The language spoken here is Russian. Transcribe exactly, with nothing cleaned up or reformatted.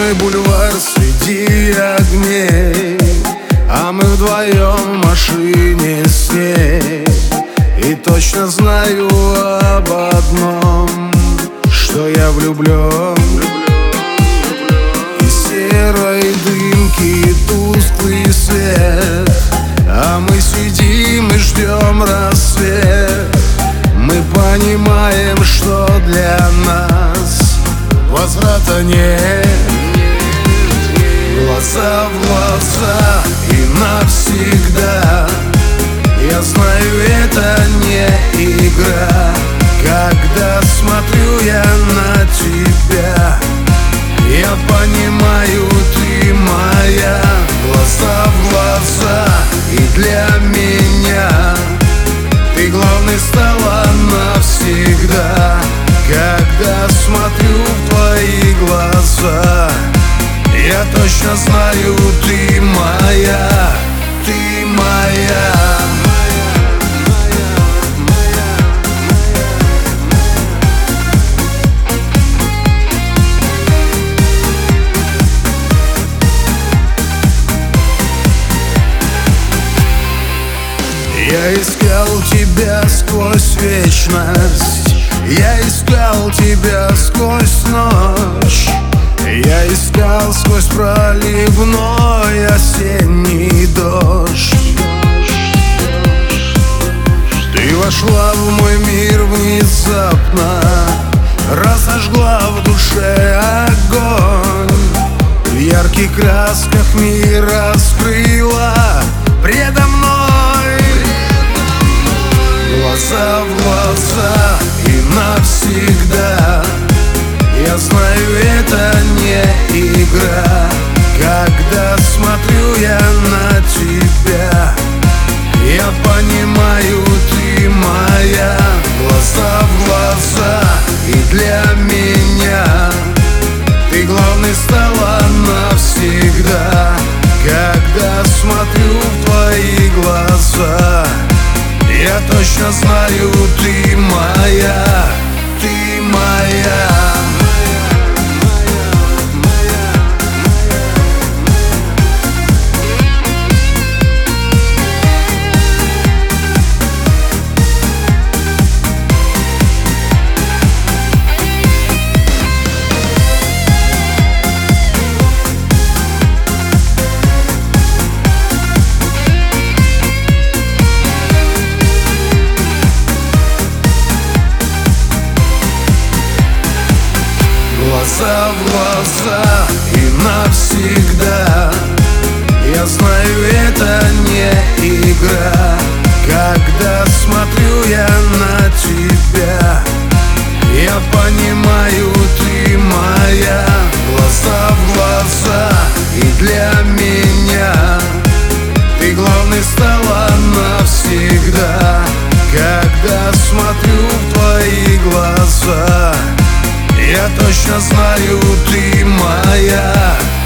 Шумный бульвар среди огней, а мы вдвоем в машине с ней. И точно знаю об одном, что я влюблен. И серой дымки тусклый свет, а мы сидим и ждем рассвет. Мы понимаем, что для нас возврата нет. Глаза в глаза и навсегда. Я знаю, это не игра. Когда смотрю я на тебя, я понимаю, ты моя. Глаза в глаза, и для меня ты главный стала навсегда. Когда смотрю в твои глаза, я точно знаю, ты моя, ты моя. Я искал тебя сквозь вечность, я искал тебя сквозь ночь, я искал сквозь проливной осенний дождь. Ты вошла в мой мир внезапно, разожгла в душе огонь. В ярких красках мир раскрыла предо мной. Глаза в глаза и навсегда. Я знаю, это не игра. Когда смотрю я на тебя, я понимаю, ты моя. Глаза в глаза, и для меня ты главный стала навсегда. Когда смотрю в твои глаза, я точно знаю, ты моя, ты моя. Глаза в глаза и навсегда. Я знаю, это не игра. Когда смотрю я на тебя, я понимаю, ты моя. Глаза в глаза, и для меня ты главный стала навсегда. Когда смотрю в твои глаза, я точно знаю, ты моя.